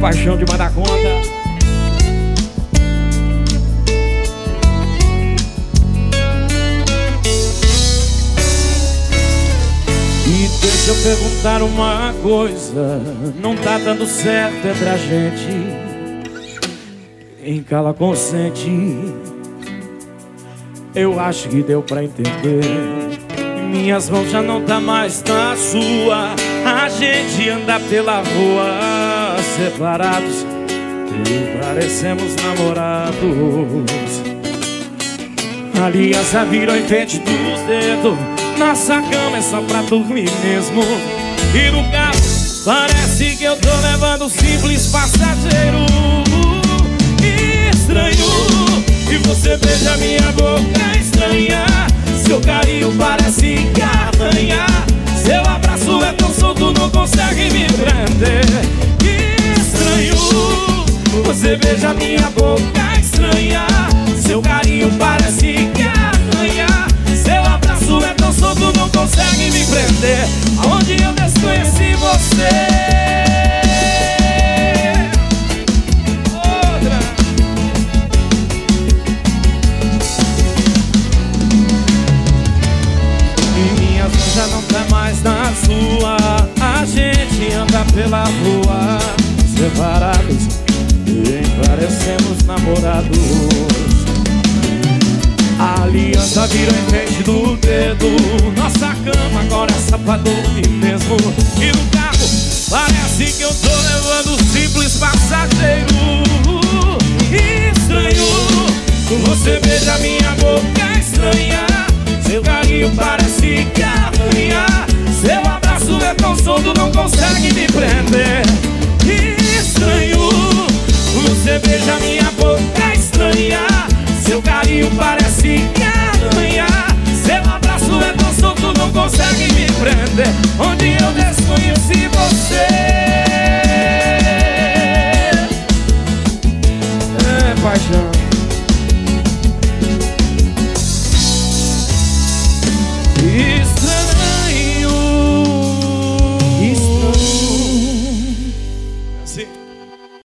paixão de mandar conta. E deixa eu perguntar uma coisa, não tá dando certo entre a gente. Quem cala consente. Eu acho que deu pra entender. Minhas mãos já não tá mais na sua. A gente anda pela rua separados e parecemos namorados. A aliança virou enfeite dos dedos. Nossa cama é só pra dormir mesmo. E no carro parece que eu tô levando um simples passageiro. Estranho, e você beija minha boca estranha. Seu carinho parece que arranha. Seu abraço é tão solto, não consegue me prender. Estranho, você beija minha boca estranha. Seu carinho parece que arranha. Seu abraço é tão solto, não consegue me prender. Aonde eu desconheci você. Já não tá mais na sua. A gente anda pela rua separados e parecemos namorados. A aliança virou enfeite do dedo. Nossa cama agora é só pra dormir mesmo. E no carro parece que eu tô levando um simples passageiro. Estranho, você beija minha boca estranha. Seu carinho parece que arranha. Seu abraço é tão solto, não consegue me prender. Estranho, você beija minha boca estranha. Seu carinho parece que arranha. Seu abraço é tão solto, não consegue me prender. Onde eu desconheci você. É paixão. Estranho.